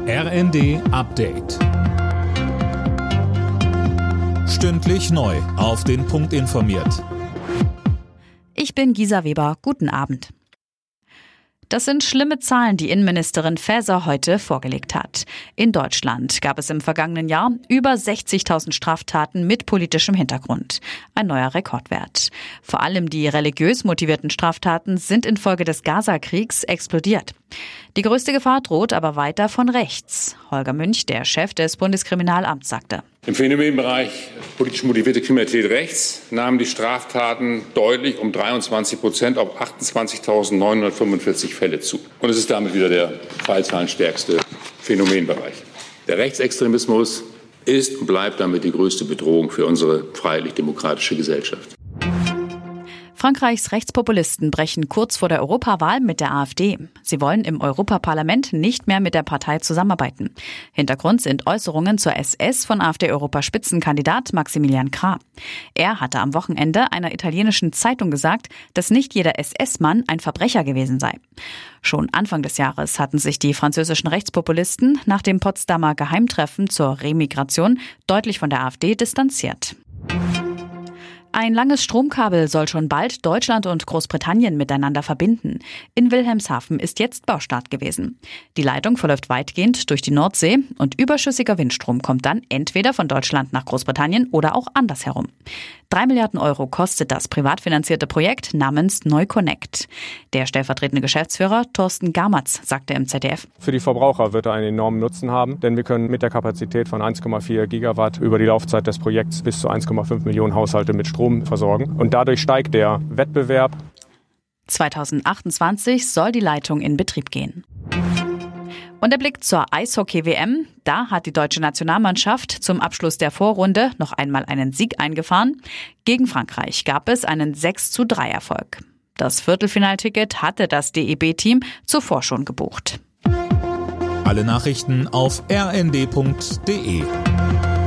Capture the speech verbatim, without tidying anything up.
R N D Update. Stündlich neu auf den Punkt informiert. Ich bin Gisa Weber. Guten Abend. Das sind schlimme Zahlen, die Innenministerin Faeser heute vorgelegt hat. In Deutschland gab es im vergangenen Jahr über sechzigtausend Straftaten mit politischem Hintergrund. Ein neuer Rekordwert. Vor allem die religiös motivierten Straftaten sind infolge des Gaza-Kriegs explodiert. Die größte Gefahr droht aber weiter von rechts. Holger Münch, der Chef des Bundeskriminalamts, sagte: Im Phänomenbereich politisch motivierte Kriminalität rechts nahmen die Straftaten deutlich um dreiundzwanzig Prozent auf achtundzwanzigtausendneunhundertfünfundvierzig Fälle zu. Und es ist damit wieder der fallzahlenstärkste Phänomenbereich. Der Rechtsextremismus ist und bleibt damit die größte Bedrohung für unsere freiheitlich-demokratische Gesellschaft. Frankreichs Rechtspopulisten brechen kurz vor der Europawahl mit der AfD. Sie wollen im Europaparlament nicht mehr mit der Partei zusammenarbeiten. Hintergrund sind Äußerungen zur S S von AfD-Europaspitzenkandidat Maximilian Krah. Er hatte am Wochenende einer italienischen Zeitung gesagt, dass nicht jeder S S-Mann ein Verbrecher gewesen sei. Schon Anfang des Jahres hatten sich die französischen Rechtspopulisten nach dem Potsdamer Geheimtreffen zur Remigration deutlich von der AfD distanziert. Ein langes Stromkabel soll schon bald Deutschland und Großbritannien miteinander verbinden. In Wilhelmshaven ist jetzt Baustart gewesen. Die Leitung verläuft weitgehend durch die Nordsee und überschüssiger Windstrom kommt dann entweder von Deutschland nach Großbritannien oder auch andersherum. Drei Milliarden Euro kostet das privat finanzierte Projekt namens NeuConnect. Der stellvertretende Geschäftsführer Thorsten Gamatz sagte im Z D F: Für die Verbraucher wird er einen enormen Nutzen haben, denn wir können mit der Kapazität von eins Komma vier Gigawatt über die Laufzeit des Projekts bis zu eins Komma fünf Millionen Haushalte mit Strom versorgen. Und dadurch steigt der Wettbewerb. zweitausendachtundzwanzig soll die Leitung in Betrieb gehen. Und der Blick zur Eishockey-W M. Da hat die deutsche Nationalmannschaft zum Abschluss der Vorrunde noch einmal einen Sieg eingefahren. Gegen Frankreich gab es einen sechs zu drei Erfolg. Das Viertelfinalticket hatte das D E B-Team zuvor schon gebucht. Alle Nachrichten auf r n d punkt d e.